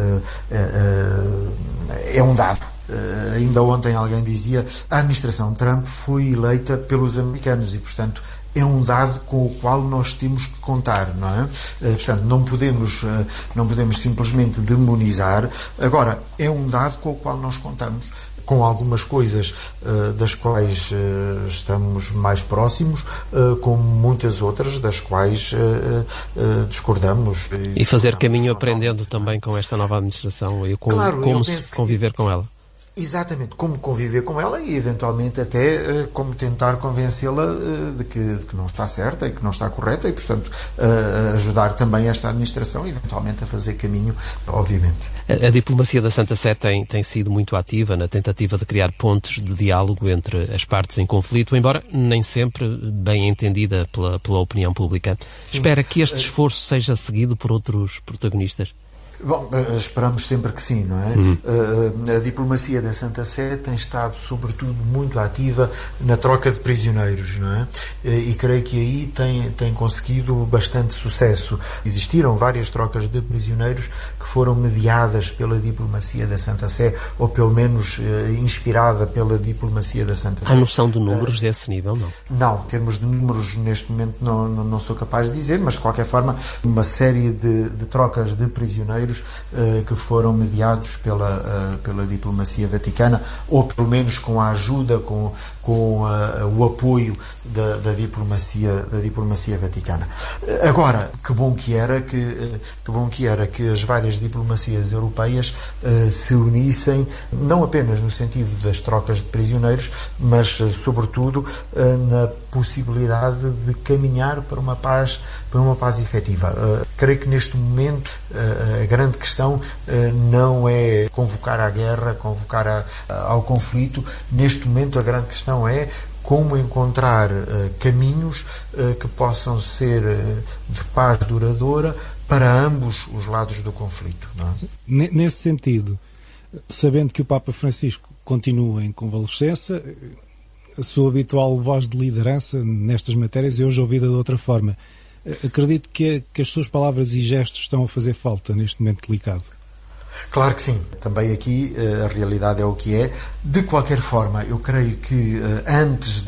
é um dado. Ainda ontem alguém dizia a administração Trump foi eleita pelos americanos e, portanto, é um dado com o qual nós temos que contar, não é? Portanto, não podemos simplesmente demonizar. Agora, é um dado com o qual nós contamos, com algumas coisas das quais estamos mais próximos, com muitas outras das quais discordamos. E fazer caminho aprendendo também com esta nova administração e como se conviver com ela. Exatamente, como conviver com ela e eventualmente até como tentar convencê-la de que não está certa e que não está correta e, portanto, ajudar também esta administração eventualmente a fazer caminho, obviamente. A diplomacia da Santa Sé tem sido muito ativa na tentativa de criar pontes de diálogo entre as partes em conflito, embora nem sempre bem entendida pela opinião pública. Sim. Espera que este esforço seja seguido por outros protagonistas? Bom, esperamos sempre que sim, não é? A diplomacia da Santa Sé tem estado, sobretudo, muito ativa na troca de prisioneiros, não é? E creio que aí tem conseguido bastante sucesso. Existiram várias trocas de prisioneiros que foram mediadas pela diplomacia da Santa Sé, ou pelo menos inspirada pela diplomacia da Santa Sé. Há noção de números desse nível, não? Não, em termos de números, neste momento não sou capaz de dizer, mas, de qualquer forma, uma série de trocas de prisioneiros estrangeiros que foram mediados pela diplomacia vaticana, ou pelo menos com a ajuda, com o apoio da diplomacia vaticana. Agora, que bom que era que as várias diplomacias europeias se unissem, não apenas no sentido das trocas de prisioneiros, mas sobretudo na possibilidade de caminhar para uma paz efetiva. Creio que neste momento a grande questão não é convocar à guerra, convocar ao conflito. Neste momento a grande questão é como encontrar caminhos que possam ser de paz duradoura para ambos os lados do conflito. Não é? Nesse sentido, sabendo que o Papa Francisco continua em convalescença, a sua habitual voz de liderança nestas matérias é hoje ouvida de outra forma. Acredito que as suas palavras e gestos estão a fazer falta neste momento delicado. Claro que sim. Também aqui a realidade é o que é. De qualquer forma, eu creio que antes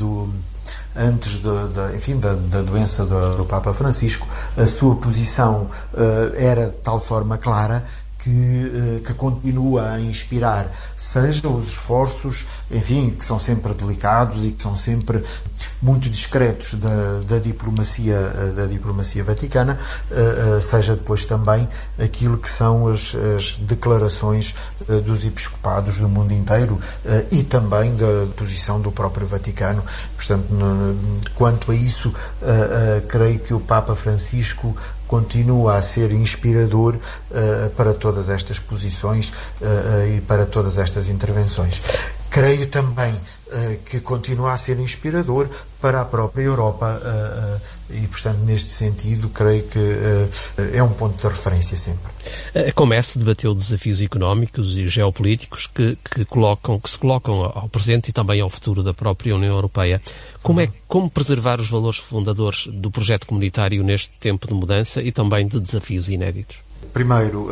da doença do Papa Francisco, a sua posição era de tal forma clara que continua a inspirar, seja os esforços, enfim, que são sempre delicados e que são sempre muito discretos da diplomacia vaticana, seja depois também aquilo que são as declarações dos episcopados do mundo inteiro e também da posição do próprio Vaticano. Portanto, quanto a isso, creio que o Papa Francisco continua a ser inspirador para todas estas posições e para todas estas intervenções. Creio também que continua a ser inspirador para a própria Europa e, portanto, neste sentido, creio que é um ponto de referência sempre. A Comesse debateu desafios económicos e geopolíticos que se colocam ao presente e também ao futuro da própria União Europeia. Como preservar os valores fundadores do projeto comunitário neste tempo de mudança e também de desafios inéditos? Primeiro,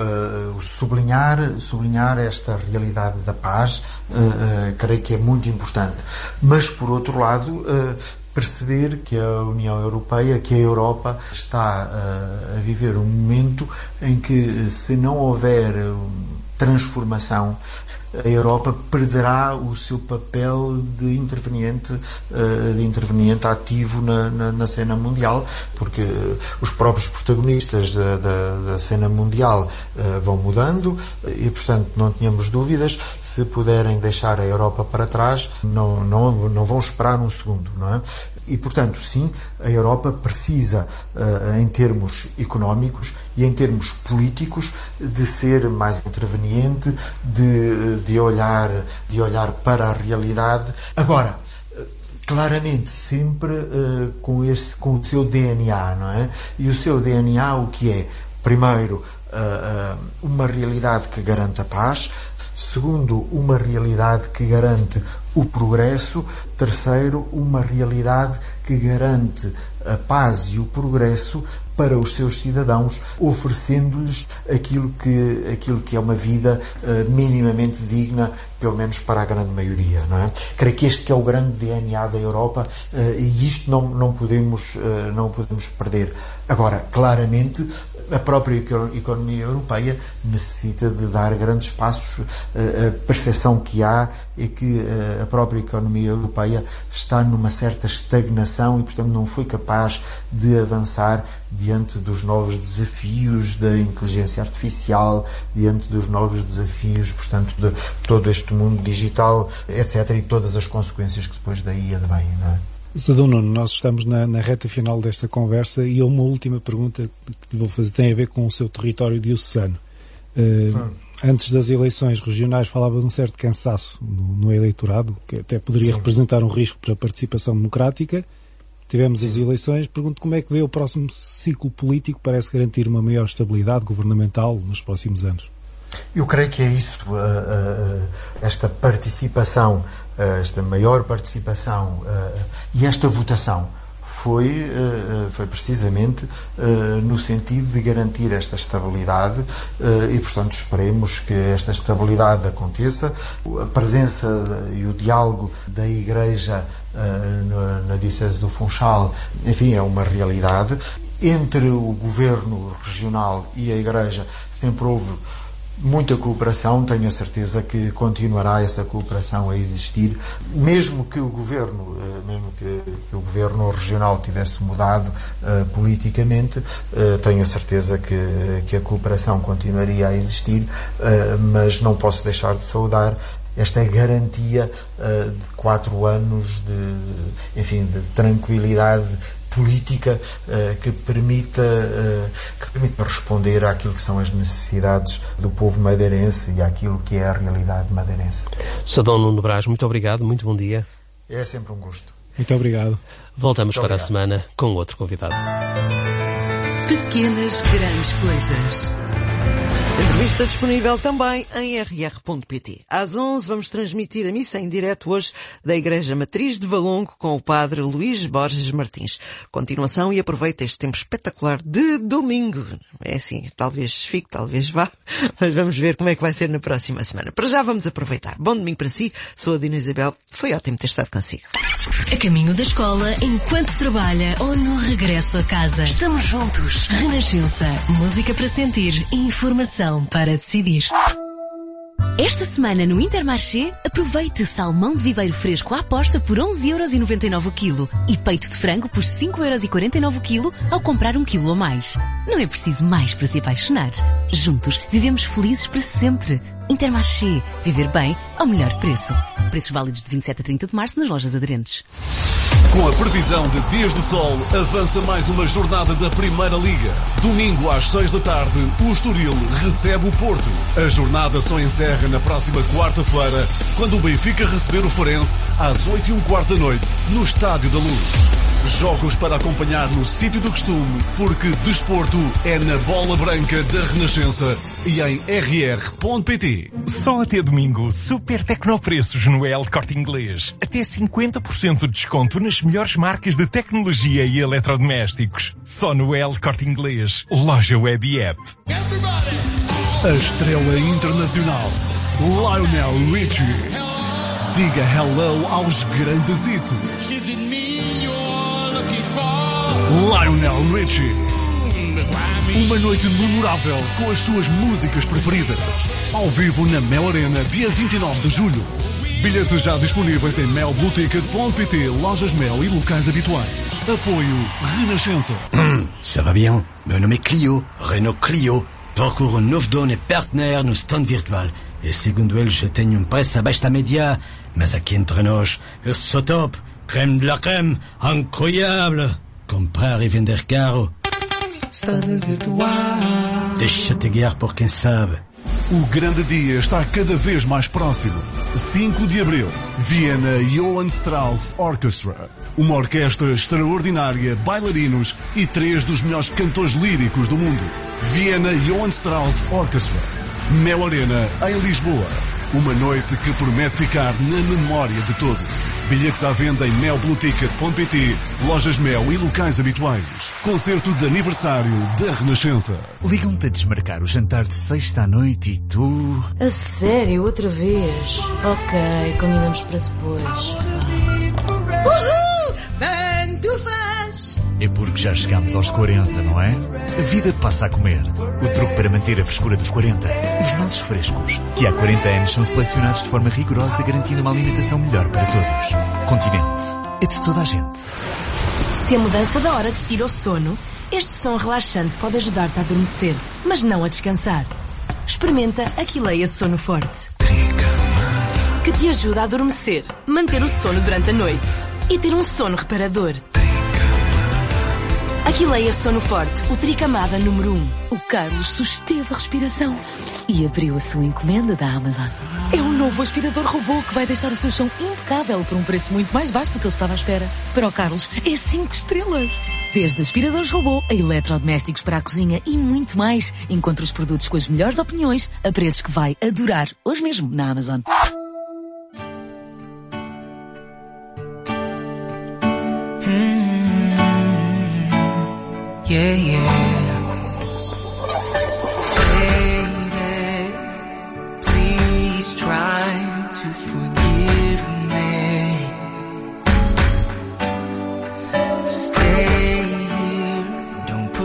sublinhar esta realidade da paz, creio que é muito importante. Mas, por outro lado, perceber que a União Europeia, que a Europa está a viver um momento em que, se não houver transformação, a Europa perderá o seu papel de interveniente ativo na cena mundial, porque os próprios protagonistas da cena mundial vão mudando e, portanto, não tínhamos dúvidas, se puderem deixar a Europa para trás, não vão esperar um segundo, não é? E, portanto, sim, a Europa precisa, em termos económicos e em termos políticos, de ser mais interveniente, de olhar para a realidade. Agora, claramente sempre com o seu DNA, não é? E o seu DNA o que é? Primeiro, uma realidade que garante a paz. Segundo, uma realidade que garante o progresso. Terceiro, uma realidade que garante a paz e o progresso para os seus cidadãos, oferecendo-lhes aquilo que é uma vida minimamente digna, pelo menos para a grande maioria, não é? Creio que este que é o grande DNA da Europa e isto não podemos perder. Agora, claramente, a própria economia europeia necessita de dar grandes passos. A percepção que há é que a própria economia europeia está numa certa estagnação e, portanto, não foi capaz de avançar diante dos novos desafios da inteligência artificial, diante dos novos desafios, portanto, de todo este mundo digital, etc., e todas as consequências que depois daí advêm, não é? Sr. Nuno, nós estamos na reta final desta conversa e uma última pergunta que vou fazer tem a ver com o seu território diocesano. Antes das eleições regionais falava de um certo cansaço no eleitorado, que até poderia representar um risco para a participação democrática. Tivemos as eleições. Pergunto como é que vê o próximo ciclo político, parece garantir uma maior estabilidade governamental nos próximos anos. Eu creio que é isso, esta participação, esta maior participação e esta votação foi precisamente no sentido de garantir esta estabilidade e, portanto, esperemos que esta estabilidade aconteça. A presença e o diálogo da Igreja na Diocese do Funchal, enfim, é uma realidade. entre o governo regional e a Igreja sempre houve muita cooperação. Tenho a certeza que continuará essa cooperação a existir, mesmo que o governo regional tivesse mudado politicamente. Tenho a certeza que a cooperação continuaria a existir, mas não posso deixar de saudar esta garantia de 4 anos de tranquilidade política que permita responder àquilo que são as necessidades do povo madeirense e àquilo que é a realidade madeirense. Sr. Dom Nuno Brás, muito obrigado, muito bom dia. É sempre um gosto. Muito obrigado. Voltamos para a semana com outro convidado. Pequenas grandes coisas. Entrevista disponível também em rr.pt. Às 11 vamos transmitir a missa em direto hoje da Igreja Matriz de Valongo com o Padre Luís Borges Martins. Continuação e aproveita este tempo espetacular de domingo. É assim, talvez fique, talvez vá, mas vamos ver como é que vai ser na próxima semana. Para já vamos aproveitar. Bom domingo para si, sou a Dina Isabel, foi ótimo ter estado consigo. A caminho da escola, enquanto trabalha ou no regresso a casa. Estamos juntos. Renascença. Música para sentir e informação para decidir. Esta semana no Intermarché, aproveite salmão de viveiro fresco à aposta por 11,99€ o quilo e peito de frango por 5,49€ o quilo ao comprar 1 quilo ou mais. Não é preciso mais para se apaixonar. Juntos, vivemos felizes para sempre. Intermarché. Viver bem ao melhor preço. Preços válidos de 27 a 30 de março nas lojas aderentes. Com a previsão de dias de sol, avança mais uma jornada da Primeira Liga. Domingo às 6 da tarde, o Estoril recebe o Porto. A jornada só encerra na próxima quarta-feira, quando o Benfica receber o Farense às 8h15 da noite, no Estádio da Luz. Jogos para acompanhar no sítio do costume, porque desporto é na Bola Branca da Renascença e em rr.pt. Só até domingo, super tecnopreços no El Corte Inglês. Até 50% de desconto nas melhores marcas de tecnologia e eletrodomésticos. Só no El Corte Inglês, loja web e app. A estrela internacional, Lionel Richie. Diga hello aos grandes hits. Lionel Richie. Uma noite memorável com as suas músicas preferidas. Ao vivo na Mel Arena, dia 29 de julho. Bilhetes já disponíveis em melblueticket.pt, lojas Mel e locais habituais. Apoio Renascença. Ça va bien? Meu nome é Clio, Renault Clio. Procuro um novo dono e partenaire no stand virtual. E segundo eles, eu tenho um preço abaixo da média. Mas aqui entre nós, eu sou top. Crème de la crème, incroyable. Comprar e vender caro. Deixa-te guiar por quem sabe. O grande dia está cada vez mais próximo. 5 de abril, Viena Johann Strauss Orchestra. Uma orquestra extraordinária, bailarinos e 3 dos melhores cantores líricos do mundo. Viena Johann Strauss Orchestra. Mel Arena, em Lisboa. Uma noite que promete ficar na memória de todos. Bilhetes à venda em melblueticket.pt, lojas Mel e locais habituais. Concerto de aniversário da Renascença. Ligam-te a desmarcar o jantar de sexta à noite e tu... A sério? Outra vez? Ok, combinamos para depois. Uhul! Pantufas! É porque já chegamos aos 40, não é? A vida passa a comer. O truque para manter a frescura dos 40. Os nossos frescos, que há 40 anos são selecionados de forma rigorosa, garantindo uma alimentação melhor para todos. Continente. É de toda a gente. Se a mudança da hora te tira o sono, este som relaxante pode ajudar-te a adormecer, mas não a descansar. Experimenta Aquileia Sono Forte. Que te ajuda a adormecer, manter o sono durante a noite e ter um sono reparador. Aquileia Sono Forte, o tricamada número 1. O Carlos susteve a respiração e abriu a sua encomenda da Amazon. É um novo aspirador robô que vai deixar o seu chão impecável por um preço muito mais baixo do que ele estava à espera. Para o Carlos, é 5 estrelas. Desde aspiradores robô a eletrodomésticos para a cozinha e muito mais. Encontre os produtos com as melhores opiniões a preços que vai adorar hoje mesmo na Amazon. Yeah, yeah. Baby, please try to forgive me. Stay here, don't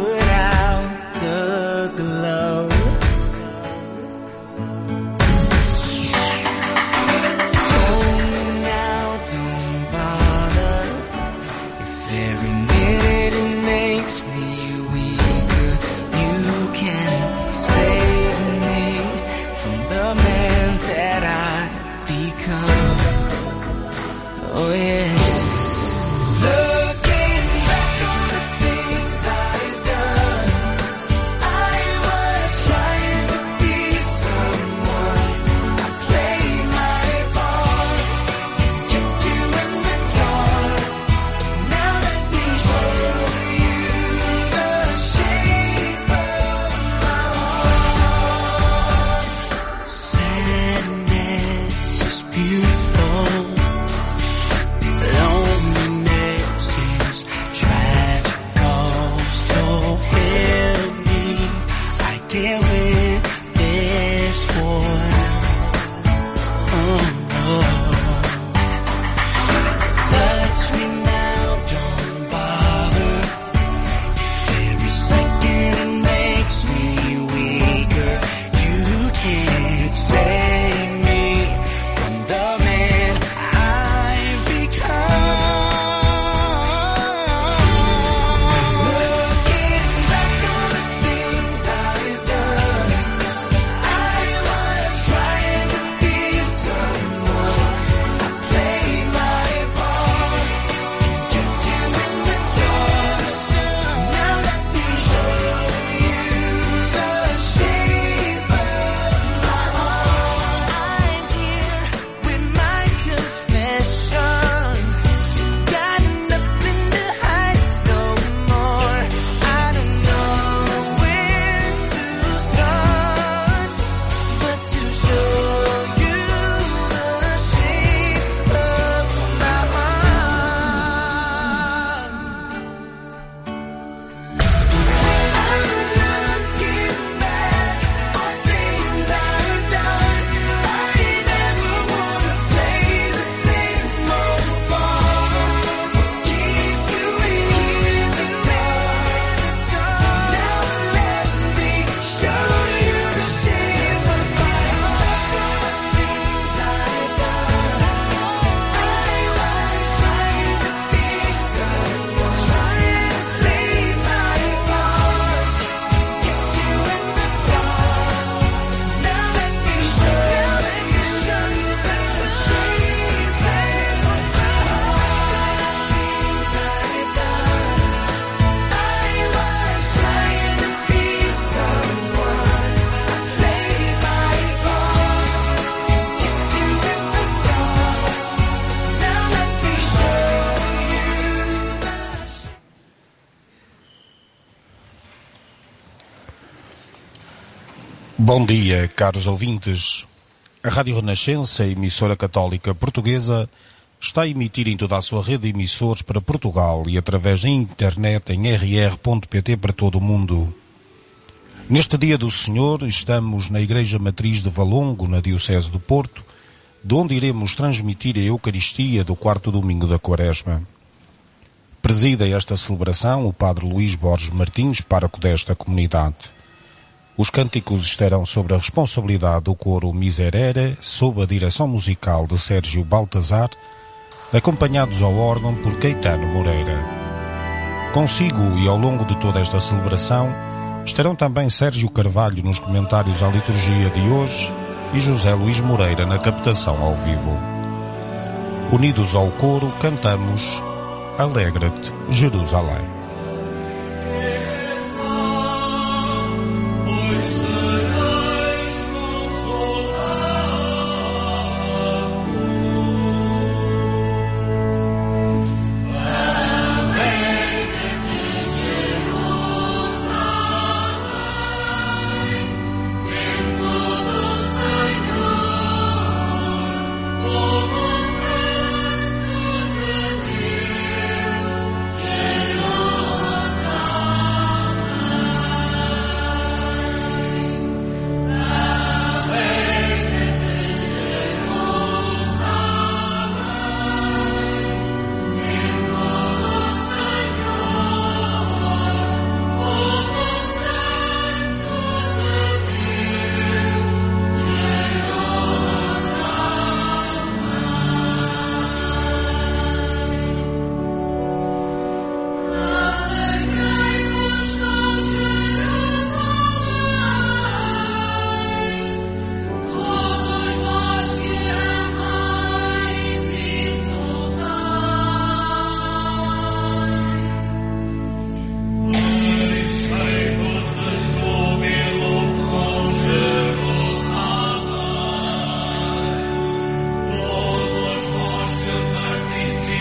Bom dia, caros ouvintes. A Rádio Renascença, emissora católica portuguesa, está a emitir em toda a sua rede de emissores para Portugal e através da internet em rr.pt para todo o mundo. Neste dia do Senhor, estamos na Igreja Matriz de Valongo, na Diocese do Porto, de onde iremos transmitir a Eucaristia do quarto domingo da Quaresma. Presida esta celebração o Padre Luís Borges Martins, pároco desta comunidade. Os cânticos estarão sob a responsabilidade do coro Miserere, sob a direção musical de Sérgio Baltazar, acompanhados ao órgão por Caetano Moreira. Consigo e ao longo de toda esta celebração estarão também Sérgio Carvalho nos comentários à liturgia de hoje e José Luís Moreira na captação ao vivo. Unidos ao coro, cantamos Alegra-te, Jerusalém.